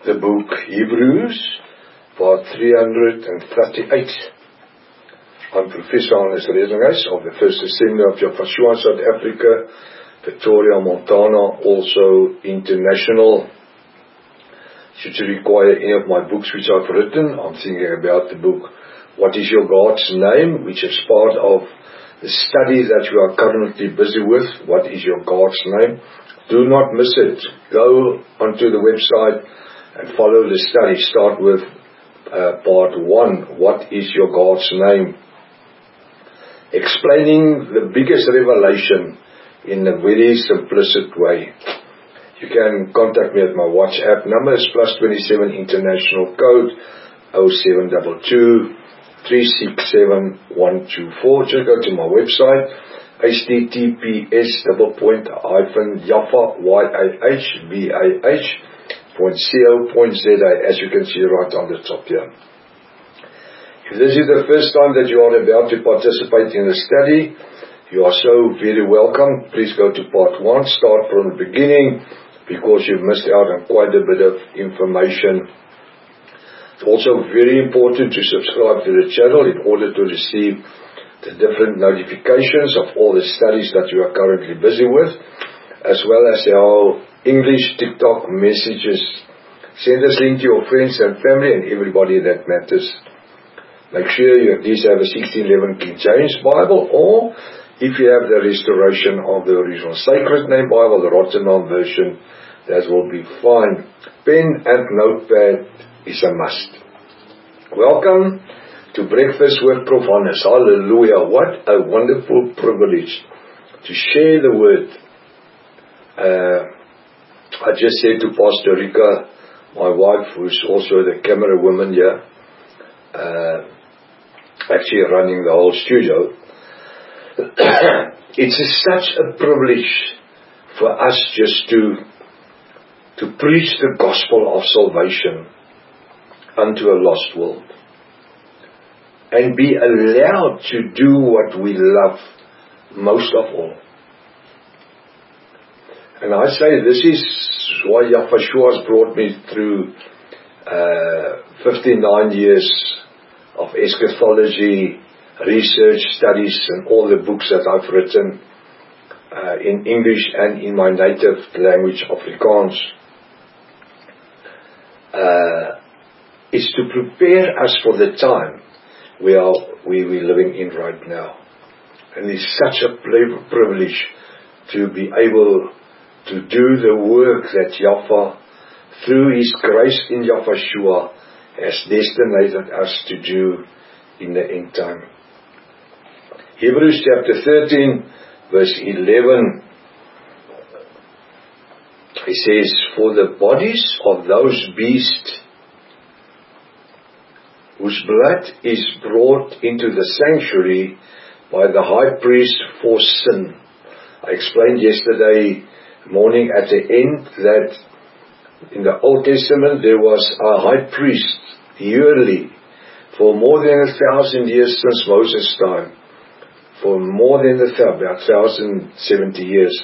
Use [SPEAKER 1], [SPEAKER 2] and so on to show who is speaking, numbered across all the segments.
[SPEAKER 1] the book Hebrews, part 338. I'm Professor Hannes Rezenhuis of the First Assembly of Yafashua, South Africa, Victoria, Montana, also international. Should you require any of my books which I've written, I'm thinking about the book What is Your God's Name, which is part of the study that we are currently busy with. What is Your God's Name? Do not miss it. Go onto the website and follow the study. Start with part 1. What is your God's name? Explaining the biggest revelation in a very simplistic way. You can contact me at my WhatsApp number. It's +27 international code 0722 367 124. Just go to my website, https://yahvah.co.za, as you can see right on the top here. If this is the first time that you are about to participate in the study, you are so very welcome. Please go to part 1, start from the beginning, because you've missed out on quite a bit of information. It's also very important to subscribe to the channel in order to receive the different notifications of all the studies that you are currently busy with, as well as our English TikTok messages. Send this link to your friends and family and everybody that matters. Make sure you at least have a 1611 King James Bible, or if you have the restoration of the original Sacred Name Bible, the Rotterdam version, that will be fine. Pen and notepad is a must. Welcome to Breakfast with Prof. Hannes. Hallelujah. What a wonderful privilege to share the word. I just said to Pastor Rika, my wife, who's also the camera woman here, actually running the whole studio, it's such a privilege for us just to preach the gospel of salvation unto a lost world, and be allowed to do what we love most of all. And I say this is why Yafashua has brought me through 59 years of eschatology, research, studies, and all the books that I've written in English and in my native language, Afrikaans. Is to prepare us for the time we're living in right now. And it's such a privilege to be able to do the work that Yahweh, through His grace in Yafashua, has destinated us to do in the end time. Hebrews chapter 13, verse 11, it says, for the bodies of those beasts whose blood is brought into the sanctuary by the high priest for sin. I explained yesterday morning at the end that in the Old Testament there was a high priest yearly for more than 1,000 years since Moses' time. For more than about 1,070 years.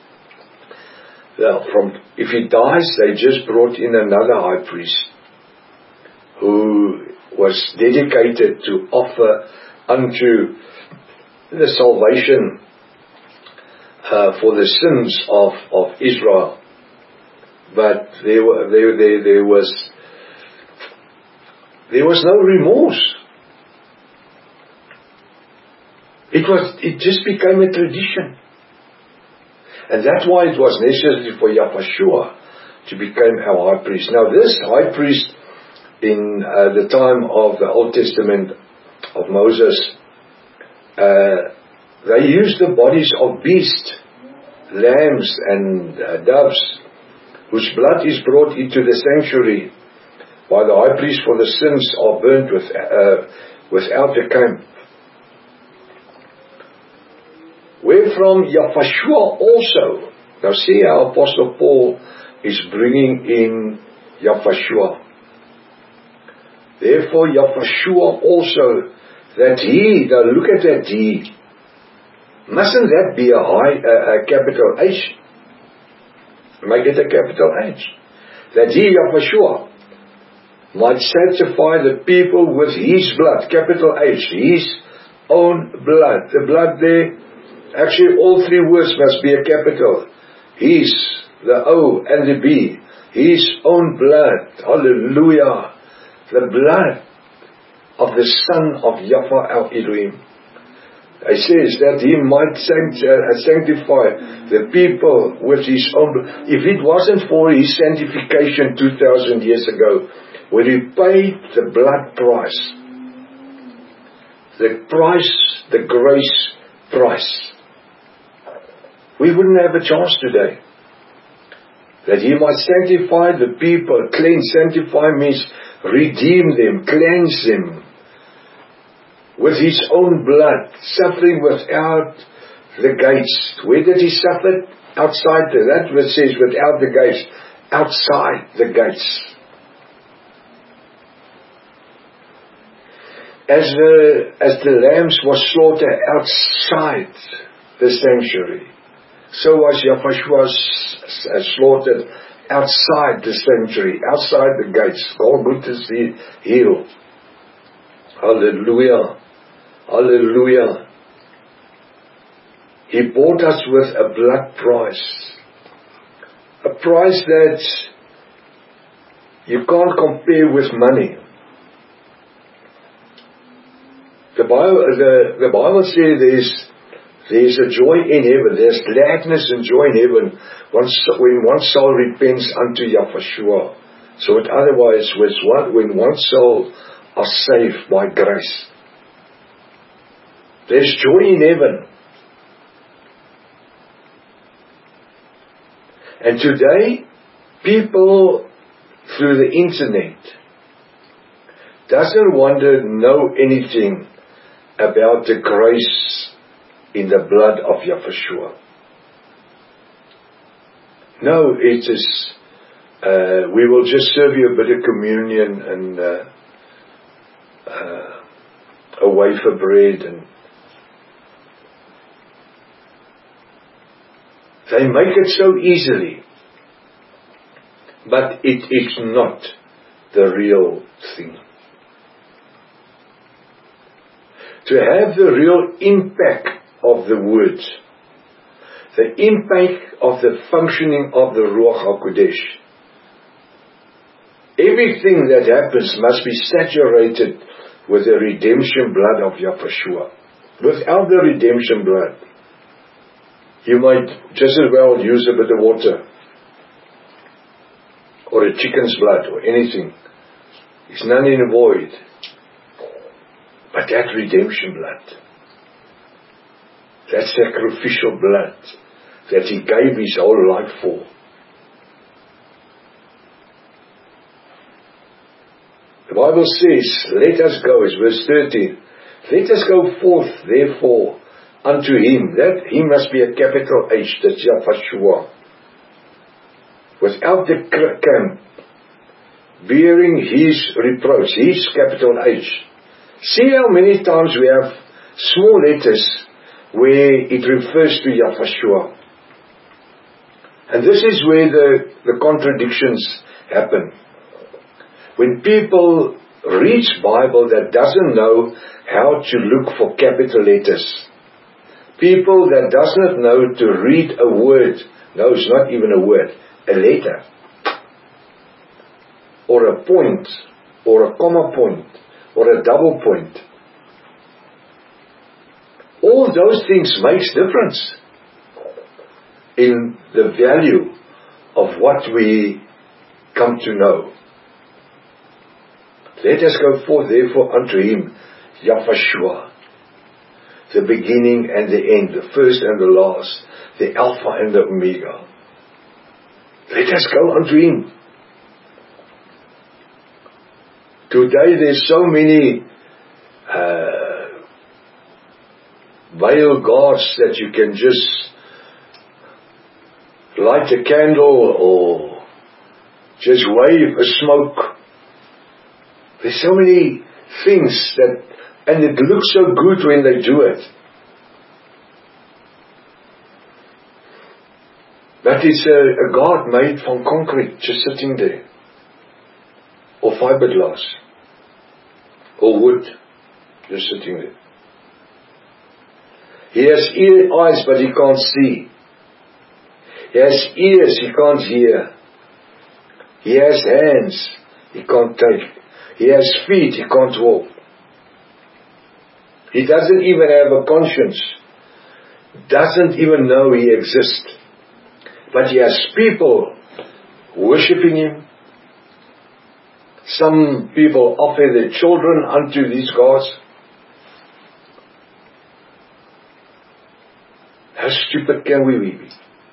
[SPEAKER 1] Well, if he dies, they just brought in another high priest who was dedicated to offer unto the salvation for the sins of Israel. But there was no remorse. It just became a tradition. And that's why it was necessary for Yafashua to become our high priest. Now this high priest in the time of the Old Testament of Moses, they used the bodies of beasts, lambs and doves, whose blood is brought into the sanctuary by the high priest for the sins are burnt without the camp. Wherefrom Yafashua also. Now see how Apostle Paul is bringing in Yafashua. Therefore Yafashua also, that he, now look at that he, mustn't that be a capital H? Make it a capital H. that He, Yahushua, might sanctify the people with His blood, capital H, His own blood. The blood there, actually all three words must be a capital. His, the O and the B, His own blood. Hallelujah. The blood of the Son of Yahweh El Elohim. It says that He might sanctify the people with His own blood. If it wasn't for His sanctification 2,000 years ago, when He paid the blood price, the grace price, we wouldn't have a chance today. That He might sanctify the people. Cleanse, sanctify means redeem them, cleanse them with His own blood, suffering without the gates. Where did He suffer? Outside. That verse says without the gates, outside the gates. As the lambs was slaughtered outside the sanctuary, so was Yahushua slaughtered outside the sanctuary, outside the gates. Golgotha's hill. Hallelujah. Hallelujah. He bought us with a blood price. A price that you can't compare with money. The Bible says there's a joy in heaven. There's gladness and joy in heaven when one soul repents unto Yahushua. So it otherwise was when one soul are saved by grace. There's joy in heaven. And today, people through the internet doesn't want to know anything about the grace in the blood of Yahushua. No, it is, we will just serve you a bit of communion and a wafer bread, and they make it so easily, but it is not the real thing. To have the real impact of the word, the impact of the functioning of the Ruach HaKodesh, everything that happens must be saturated with the redemption blood of Yahushua. Without the redemption blood, you might just as well use a bit of water or a chicken's blood or anything. It's none in the void. But that redemption blood, that sacrificial blood that He gave His whole life for, the Bible says, let us go, it's verse 13, let us go forth therefore unto Him. That He must be a capital H, that's Yahushua, without the camp, bearing His reproach, His capital H. See how many times we have small letters where it refers to Yahushua. And this is where the contradictions happen. When people read Bible that doesn't know how to look for capital letters, people that does not know to read a word, no, it's not even a word, a letter, or a point, or a comma point, or a double point. All those things makes difference in the value of what we come to know. Let us go forth therefore unto Him, Yahushua, the beginning and the end, the first and the last, the Alpha and the Omega. Let us go unto Him. Today there's so many veil gods that you can just light a candle or just wave a smoke. There's so many things that, and it looks so good when they do it. But But it's a God made from concrete, just sitting there. Or fiberglass. Or wood, just sitting there. He has eyes, but he can't see. He has ears, he can't hear. He has hands, he can't take. He has feet, he can't walk. He doesn't even have a conscience. Doesn't even know he exists. But he has people worshipping him. Some people offer their children unto these gods. How stupid can we be?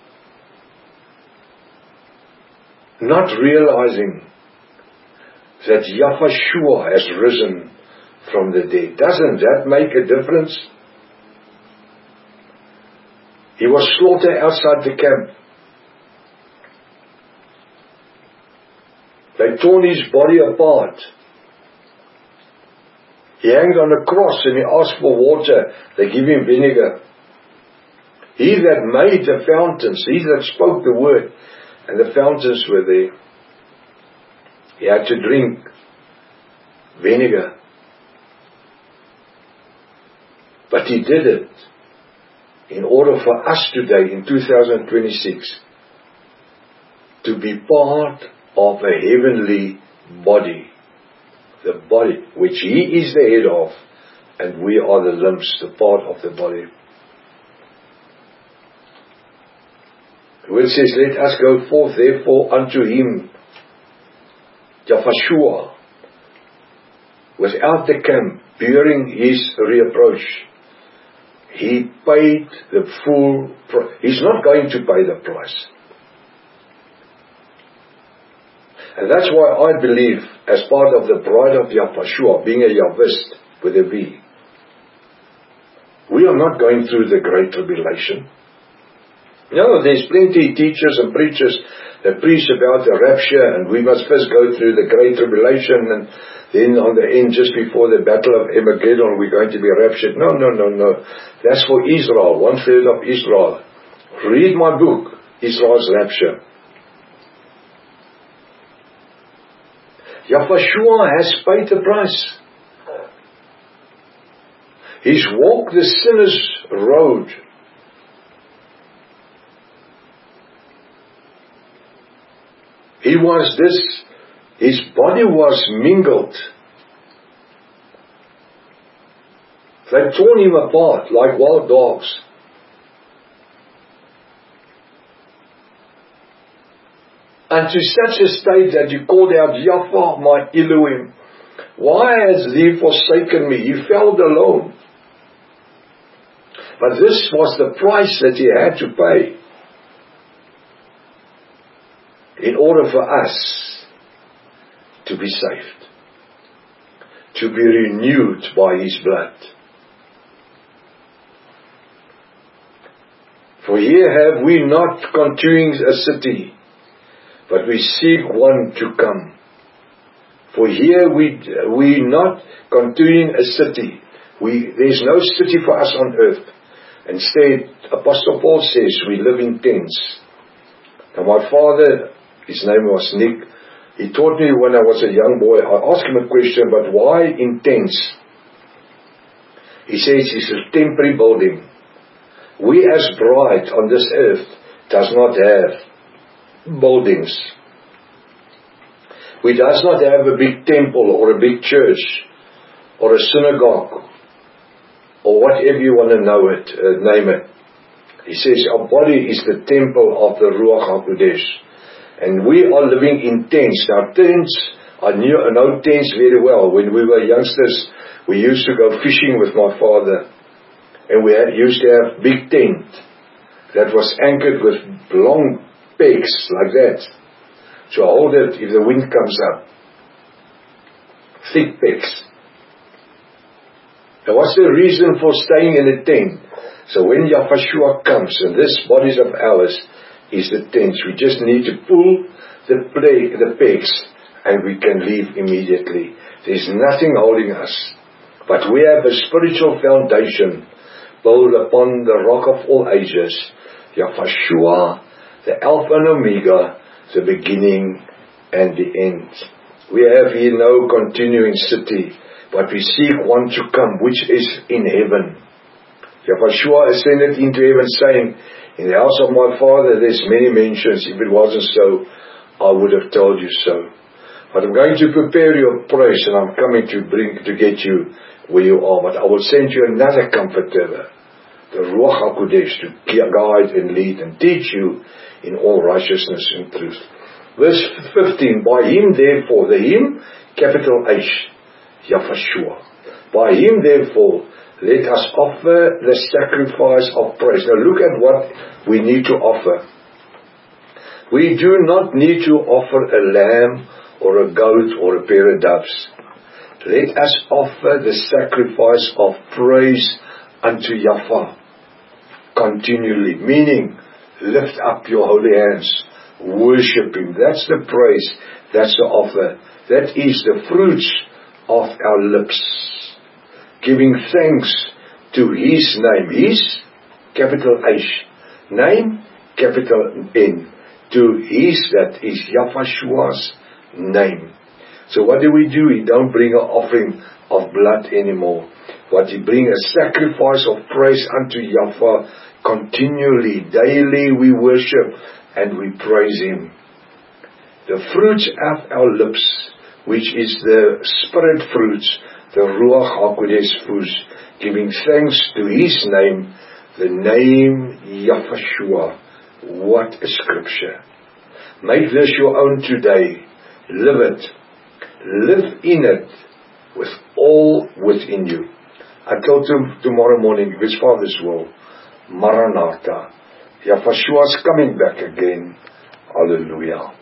[SPEAKER 1] Not realizing that Yahushua has risen from the dead. Doesn't that make a difference? He was slaughtered outside the camp. They torn his body apart. He hanged on a cross and he asked for water. They give him vinegar. He that made the fountains, he that spoke the word, and the fountains were there. He had to drink vinegar. But he did it in order for us today, in 2026, to be part of a heavenly body. The body which he is the head of, and we are the limbs, the part of the body. The word says, let us go forth therefore unto him, Yahushua, without the camp, bearing his reproach. He paid the full price. He's not going to pay the price. And that's why I believe, as part of the bride of Yahushua, being a Yahwist with a V, we are not going through the great tribulation. No, there's plenty of teachers and preachers that preach about the rapture, and we must first go through the great tribulation, and then on the end, just before the battle of Armageddon, we're going to be raptured. No. That's for Israel, 1/3 of Israel. Read my book, Israel's Rapture. Yahushua has paid the price. He's walked the sinner's road. He was his body was mingled. They torn him apart like wild dogs. And to such a state that he called out, Yaphah, my Elohim, why has thee forsaken me? He felt alone. But this was the price that he had to pay in order for us to be saved, to be renewed by his blood. For here have we not continuing a city, but we seek one to come. For here we not continuing a city. There's no city for us on earth. Instead, Apostle Paul says we live in tents. Now my father, his name was Nick, he taught me when I was a young boy. I asked him a question, but why in tents? He says it's a temporary building. We as bride on this earth does not have buildings. We does not have a big temple or a big church or a synagogue or whatever you want to name it. He says our body is the temple of the Ruach HaKodesh. And we are living in tents. Now tents, I know tents very well. When we were youngsters, we used to go fishing with my father. And we used to have big tent that was anchored with long pegs like that. To hold it if the wind comes up. Thick pegs. Now what's the reason for staying in a tent? So when Yahushua comes, and this bodies of ours is the tents, we just need to pull the pegs and we can leave immediately. There's nothing holding us. But we have a spiritual foundation built upon the rock of all ages, Yahushua, the Alpha and Omega, the beginning and the end. We have here no continuing city, but we seek one to come, which is in heaven. Yahshua ascended into heaven, saying, in the house of my Father there's many mansions. If it wasn't so, I would have told you so. But I'm going to prepare your place, and I'm coming to get you where you are. But I will send you another Comforter, the Ruach HaKodesh, to guide and lead and teach you in all righteousness and truth. Verse 15, by him therefore, the him, capital H, Yahshua. By him therefore, let us offer the sacrifice of praise. Now look at what we need to offer. We do not need to offer a lamb or a goat or a pair of doves. Let us offer the sacrifice of praise unto Yahweh continually. Meaning, lift up your holy hands. Worship Him. That's the praise. That's the offer. That is the fruits of our lips. Giving thanks to His name. His, capital H. Name, capital N. To His, that is Yahshua's name. So what do? We don't bring an offering of blood anymore. But we bring a sacrifice of praise unto Yahweh continually. Daily we worship and we praise Him. The fruits of our lips, which is the spirit fruits, the Ruach HaKodesh fruits, giving thanks to His name, the name Yahshua. What a scripture. Make this your own today. Live it. Live in it with all within you. Until tomorrow morning, if it's Father's will, Maranatha. Yahshua's coming back again. Hallelujah.